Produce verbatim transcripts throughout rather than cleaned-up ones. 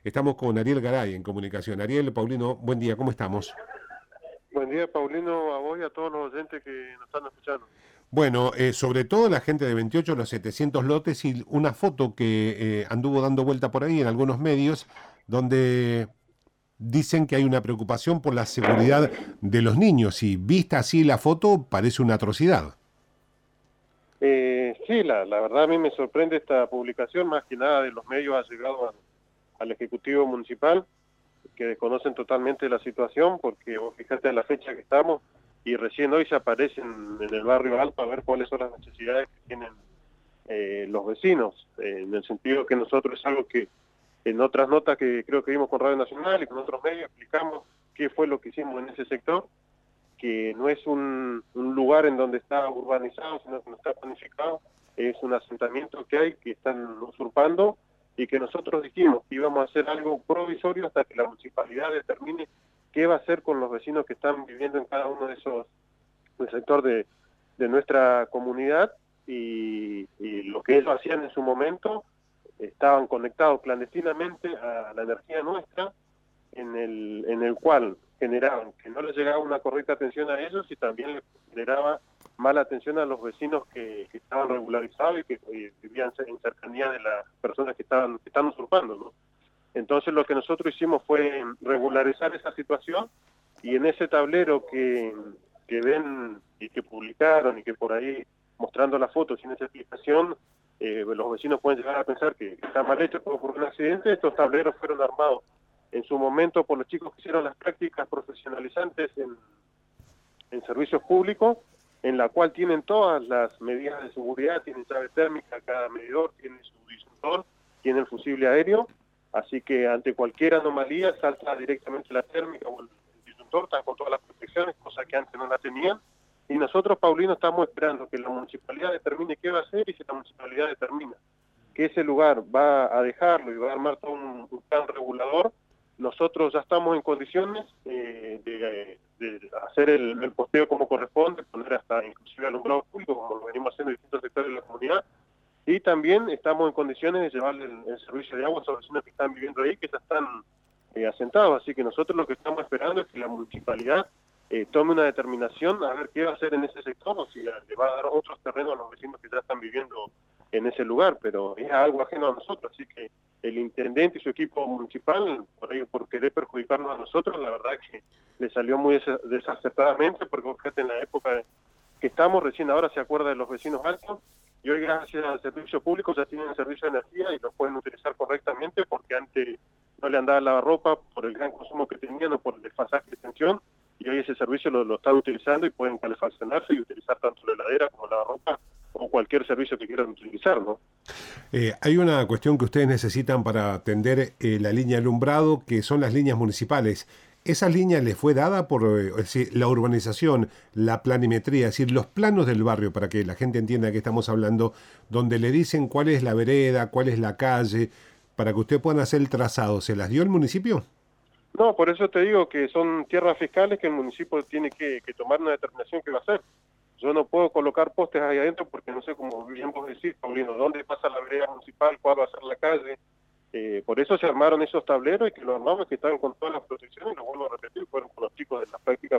Estamos con Ariel Garay en comunicación. Ariel, Paulino, buen día, ¿cómo estamos? Buen día, Paulino, a vos y a todos los oyentes que nos están escuchando. Bueno, eh, sobre todo la gente de veintiocho, los setecientos lotes y una foto que eh, anduvo dando vuelta por ahí en algunos medios donde dicen que hay una preocupación por la seguridad de los niños y vista así la foto parece una atrocidad. Eh, sí, la, la verdad a mí me sorprende esta publicación, más que nada de los medios allegados al, al Ejecutivo Municipal, que desconocen totalmente la situación, porque vos fijate la fecha que estamos y recién hoy se aparecen en el barrio Alto a ver cuáles son las necesidades que tienen eh, los vecinos, eh, en el sentido que nosotros es algo que en otras notas que creo que vimos con Radio Nacional y con otros medios explicamos qué fue lo que hicimos en ese sector, que no es un, un lugar en donde está urbanizado, sino que no está planificado, es un asentamiento que hay, que están usurpando, y que nosotros dijimos que íbamos a hacer algo provisorio hasta que la municipalidad determine qué va a hacer con los vecinos que están viviendo en cada uno de esos, del sector de, de nuestra comunidad, y, y lo que ellos hacían en su momento, estaban conectados clandestinamente a la energía nuestra, en el, en el cual generaban que no les llegaba una correcta atención a ellos y también les generaba mala atención a los vecinos que, que estaban regularizados y que y vivían en cercanía de las personas que estaban que están usurpando, ¿no? Entonces lo que nosotros hicimos fue regularizar esa situación, y en ese tablero que, que ven y que publicaron y que por ahí mostrando las fotos sin esa explicación, eh, los vecinos pueden llegar a pensar que, que está mal hecho todo por un accidente. Estos tableros fueron armados en su momento por los chicos que hicieron las prácticas profesionalizantes en, en servicios públicos, en la cual tienen todas las medidas de seguridad, tienen llave térmica, cada medidor tiene su disyuntor, tiene el fusible aéreo, así que ante cualquier anomalía salta directamente la térmica o el, el disyuntor, están con todas las protecciones, cosa que antes no la tenían, y nosotros, Paulino, estamos esperando que la municipalidad determine qué va a hacer, y si la municipalidad determina que ese lugar va a dejarlo y va a armar todo un, un plan regulador, nosotros ya estamos en condiciones eh, de, de hacer el, el posteo como corresponde, poner hasta inclusive alumbrado público, como lo venimos haciendo en distintos sectores de la comunidad, y también estamos en condiciones de llevarle el, el servicio de agua a los vecinos que están viviendo ahí, que ya están eh, asentados. Así que nosotros lo que estamos esperando es que la municipalidad eh, tome una determinación a ver qué va a hacer en ese sector, o si le va a dar otros terrenos a los vecinos que ya están viviendo en ese lugar, pero es algo ajeno a nosotros, así que el intendente y su equipo municipal, por ello, por querer perjudicarnos a nosotros, la verdad que le salió muy desacertadamente, porque fíjate, en la época que estamos, recién ahora se acuerda de los vecinos altos, y hoy gracias al servicio público ya tienen el servicio de energía y lo pueden utilizar correctamente, porque antes no le andaba la ropa por el gran consumo que tenían o por el desfasaje de tensión, y hoy ese servicio lo, lo están utilizando y pueden calefaccionarse y utilizar tanto la heladera como la ropa o cualquier servicio que quieran utilizar, ¿no? Eh, hay una cuestión que ustedes necesitan para atender eh, la línea de alumbrado, que son las líneas municipales. ¿Esa línea les fue dada por eh, es decir, la urbanización, la planimetría, es decir, los planos del barrio, para que la gente entienda de qué estamos hablando, donde le dicen cuál es la vereda, cuál es la calle, para que ustedes puedan hacer el trazado? ¿Se las dio el municipio? No, por eso te digo que son tierras fiscales que el municipio tiene que, que tomar una determinación que va a hacer. Yo no puedo colocar postes ahí adentro porque no sé, como bien vos decís, Paulino, dónde pasa la vereda municipal, cuál va a ser la calle. Eh, por eso se armaron esos tableros, y que los armamos, que estaban con todas las protecciones, y lo vuelvo a repetir, fueron con los chicos de las prácticas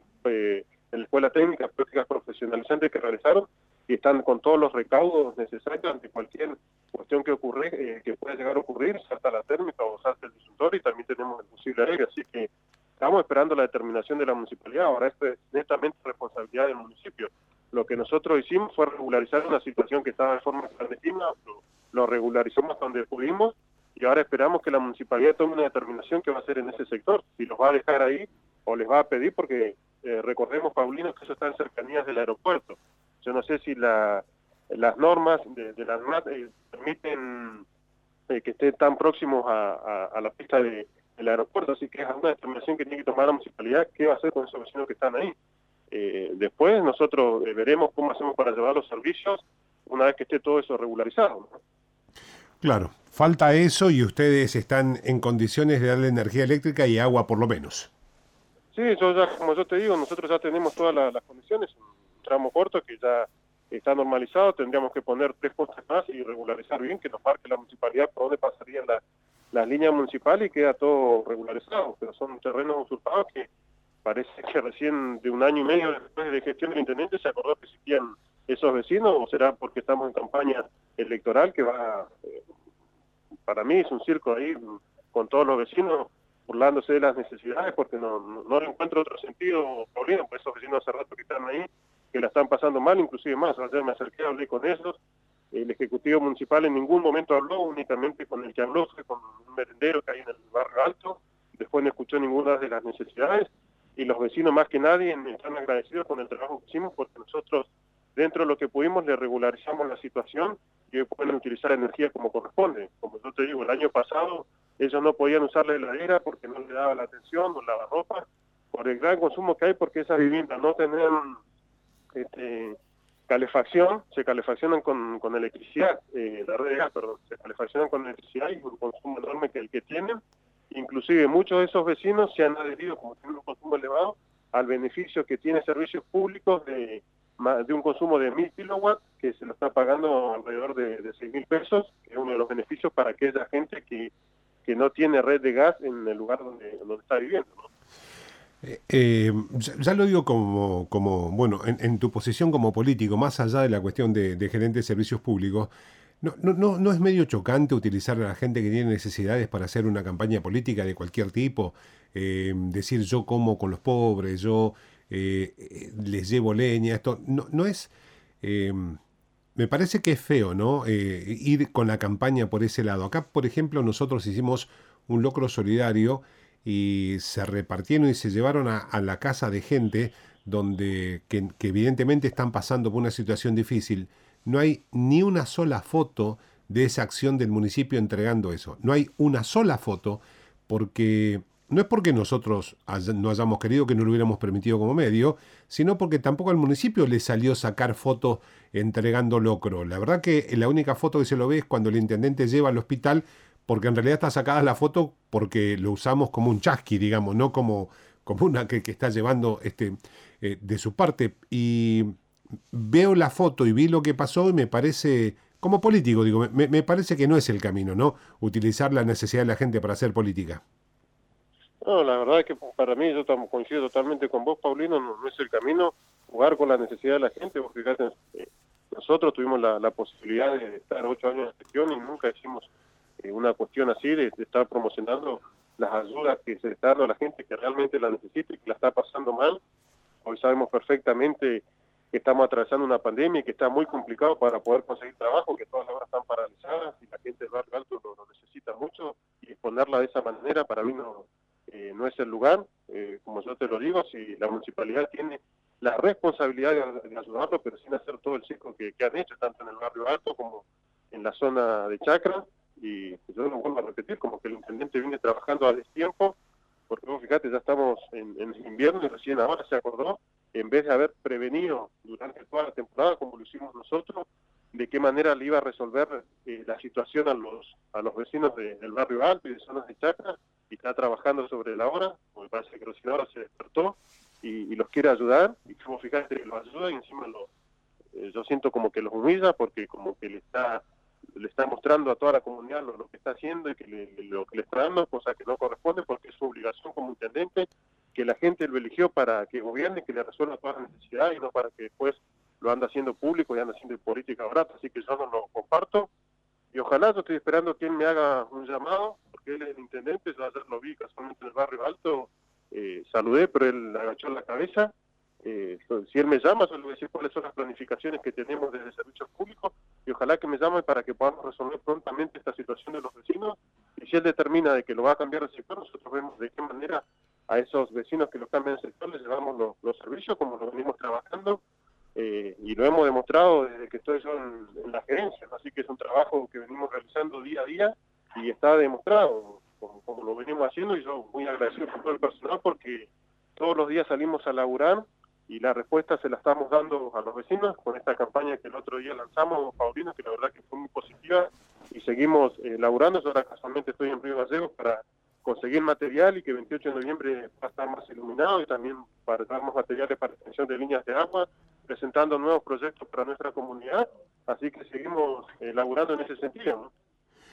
eh, en la escuela técnica, prácticas profesionalizantes que realizaron, y están con todos los recaudos necesarios ante cualquier cuestión que ocurre, eh, que pueda llegar a ocurrir, salta la térmica o salta el disyuntor, y también tenemos el fusible aéreo, así que estamos esperando la determinación de la municipalidad. Ahora esto es netamente responsabilidad del municipio. Lo que nosotros hicimos fue regularizar una situación que estaba de forma clandestina, lo, lo regularizamos hasta donde pudimos, y ahora esperamos que la municipalidad tome una determinación que va a hacer en ese sector, si los va a dejar ahí o les va a pedir, porque eh, recordemos, Paulino, que eso está en cercanías del aeropuerto. Yo no sé si la, las normas de, de la ANMAT eh, permiten eh, que estén tan próximos a, a, a la pista de, del aeropuerto, así que es una determinación que tiene que tomar la municipalidad, qué va a hacer con esos vecinos que están ahí. Eh, después nosotros eh, veremos cómo hacemos para llevar los servicios una vez que esté todo eso regularizado, ¿no? Claro, falta eso y ustedes están en condiciones de darle energía eléctrica y agua por lo menos. Sí, yo ya, como yo te digo, nosotros ya tenemos todas la, las condiciones, un tramo corto que ya está normalizado, tendríamos que poner tres postes más y regularizar bien, que nos marque la municipalidad por dónde pasaría la, las líneas municipales y queda todo regularizado, pero son terrenos usurpados que parece que recién de un año y medio después de gestión del intendente se acordó que existían esos vecinos, o será porque estamos en campaña electoral que va, eh, para mí es un circo ahí con todos los vecinos burlándose de las necesidades, porque no, no, no le encuentro otro sentido, Paulino, pues esos vecinos hace rato que están ahí, que la están pasando mal, inclusive más. Ayer me acerqué, hablé con ellos, el Ejecutivo Municipal en ningún momento habló, únicamente con el que habló fue con un merendero que hay en el barrio Alto, después no escuchó ninguna de las necesidades, y los vecinos más que nadie están agradecidos con el trabajo que hicimos, porque nosotros, dentro de lo que pudimos, le regularizamos la situación y hoy pueden utilizar energía como corresponde. Como yo te digo, el año pasado ellos no podían usar la heladera porque no le daba la atención, o lavarropa, por el gran consumo que hay, porque esas viviendas no tenían este, calefacción, se calefaccionan con, con electricidad, eh, la red de gas, perdón, se calefaccionan con electricidad y un consumo enorme que el que tienen. Inclusive muchos de esos vecinos se han adherido, como tienen un consumo elevado, al beneficio que tiene servicios públicos de, de un consumo de mil kilowatts, que se lo está pagando alrededor de, de seis mil pesos, que es uno de los beneficios para aquella gente que que no tiene red de gas en el lugar donde, donde está viviendo, ¿no? Eh, eh, ya, ya lo digo como, como bueno, en, en tu posición como político, más allá de la cuestión de, de gerente de servicios públicos, no, no, no, ¿no es medio chocante utilizar a la gente que tiene necesidades para hacer una campaña política de cualquier tipo? Eh, decir yo como con los pobres, yo eh, eh, les llevo leña, esto no, no es... Eh, me parece que es feo, ¿no? Eh, ir con la campaña por ese lado. Acá, por ejemplo, nosotros hicimos un locro solidario y se repartieron y se llevaron a, a la casa de gente donde que, que evidentemente están pasando por una situación difícil. No hay ni una sola foto de esa acción del municipio entregando eso. No hay una sola foto porque no es porque nosotros hay, no hayamos querido, que no lo hubiéramos permitido como medio, sino porque tampoco al municipio le salió sacar fotos entregando locro. La verdad que la única foto que se lo ve es cuando el intendente lleva al hospital, porque en realidad está sacada la foto porque lo usamos como un chasqui, digamos, no como, como una que, que está llevando este, eh, de su parte. Y veo la foto y vi lo que pasó y me parece, como político, digo, me, me parece que no es el camino, ¿no? Utilizar la necesidad de la gente para hacer política. No, la verdad es que para mí, yo tam, coincido totalmente con vos, Paulino, no, no es el camino jugar con la necesidad de la gente. Vos fíjate, eh, nosotros tuvimos la, la posibilidad de estar ocho años en gestión y nunca hicimos eh, una cuestión así de, de estar promocionando las ayudas que se está dando a la gente que realmente la necesita y que la está pasando mal. Hoy sabemos perfectamente que estamos atravesando una pandemia y que está muy complicado para poder conseguir trabajo, que todas las obras están paralizadas y la gente del barrio alto lo, lo necesita mucho, y exponerla de esa manera para mí no, eh, no es el lugar. Eh, como yo te lo digo, si la municipalidad tiene la responsabilidad de, de ayudarlo, pero sin hacer todo el ciclo que, que han hecho, tanto en el barrio alto como en la zona de Chacra, y yo lo vuelvo a repetir, como que el intendente viene trabajando a destiempo, porque vos fíjate, ya estamos en, en invierno y recién ahora se acordó, en vez de haber prevenido durante toda la temporada, como lo hicimos nosotros, de qué manera le iba a resolver eh, la situación a los a los vecinos de, del barrio alto y de zonas de Chacra, y está trabajando sobre la hora, me parece que recién ahora se despertó y, y los quiere ayudar, y como fíjate que los ayuda y encima lo, eh, yo siento como que los humilla, porque como que le está le está mostrando a toda la comunidad lo, lo que está haciendo y que le, lo que le está dando, cosa que no corresponde, porque es su obligación como intendente, que la gente lo eligió para que gobierne, que le resuelva todas las necesidades y no para que después lo anda haciendo público y anda haciendo política barata. Así que yo no lo comparto y ojalá, yo estoy esperando que él me haga un llamado, porque él es el intendente. Yo ayer lo vi casualmente en el barrio alto, eh, saludé, pero él agachó la cabeza. Eh, si él me llama, yo le voy a decir cuáles son las planificaciones que tenemos desde servicios públicos y ojalá que me llame para que podamos resolver prontamente esta situación de los vecinos, y si él determina de que lo va a cambiar de sector, nosotros vemos de qué manera a esos vecinos que lo cambian de sector les llevamos los, los servicios como lo venimos trabajando, eh, y lo hemos demostrado desde que estoy yo en, en la gerencia, así que es un trabajo que venimos realizando día a día y está demostrado como, como lo venimos haciendo, y yo muy agradecido por todo el personal porque todos los días salimos a laburar y la respuesta se la estamos dando a los vecinos con esta campaña que el otro día lanzamos, Paulino, que la verdad que fue muy positiva, y seguimos eh, laburando. Yo ahora casualmente estoy en Río Gallegos para conseguir material y que el veintiocho de noviembre va a estar más iluminado, y también para dar más materiales para extensión de líneas de agua, presentando nuevos proyectos para nuestra comunidad, así que seguimos eh, laburando en ese sentido, ¿no?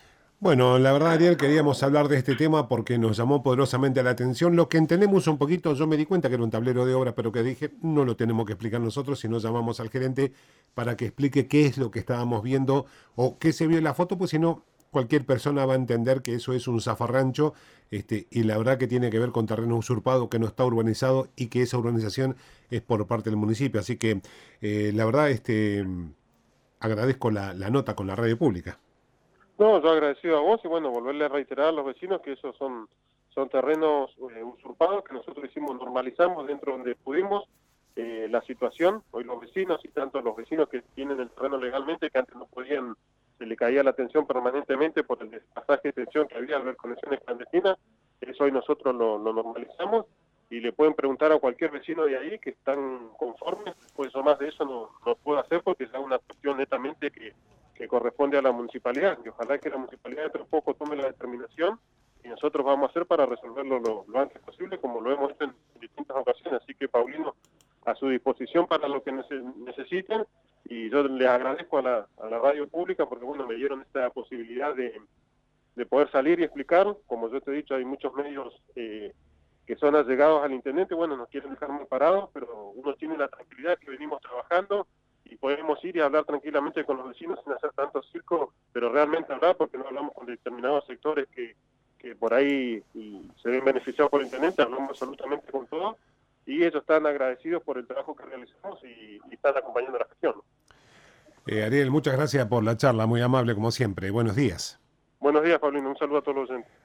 Bueno, la verdad, Ariel, queríamos hablar de este tema porque nos llamó poderosamente la atención. Lo que entendemos un poquito, yo me di cuenta que era un tablero de obra, pero que dije, no lo tenemos que explicar nosotros, sino llamamos al gerente para que explique qué es lo que estábamos viendo o qué se vio en la foto, pues si no, cualquier persona va a entender que eso es un zafarrancho, este, y la verdad que tiene que ver con terreno usurpado, que no está urbanizado y que esa urbanización es por parte del municipio. Así que, eh, la verdad, este, agradezco la, la nota con la radio pública. No, yo agradecido a vos y bueno, volverle a reiterar a los vecinos que esos son, son terrenos eh, usurpados que nosotros hicimos, normalizamos dentro donde pudimos eh, la situación. Hoy los vecinos y tanto los vecinos que tienen el terreno legalmente, que antes no podían, se le caía la atención permanentemente por el despasaje de tensión que había al ver conexiones clandestinas, eso hoy nosotros lo, lo normalizamos y le pueden preguntar a cualquier vecino de ahí que están conformes, pues yo más de eso no, no puedo hacer porque es una cuestión netamente que que corresponde a la municipalidad, y ojalá que la municipalidad dentro de poco tome la determinación y nosotros vamos a hacer para resolverlo lo, lo antes posible, como lo hemos hecho en distintas ocasiones. Así que, Paulino, a su disposición para lo que nece- necesiten, y yo les agradezco a la, a la radio pública porque, bueno, me dieron esta posibilidad de, de poder salir y explicar. Como yo te he dicho, hay muchos medios eh, que son allegados al intendente, bueno, nos quieren dejar muy parados, pero uno tiene la tranquilidad que venimos trabajando y podemos ir y hablar tranquilamente con los vecinos sin hacer tanto circo, pero realmente hablar porque no hablamos con determinados sectores que, que por ahí y se ven beneficiados por el intendente, hablamos absolutamente con todos y ellos están agradecidos por el trabajo que realizamos y, y están acompañando la gestión. Eh, Ariel, muchas gracias por la charla, muy amable como siempre. Buenos días. Buenos días, Paulino, un saludo a todos los oyentes.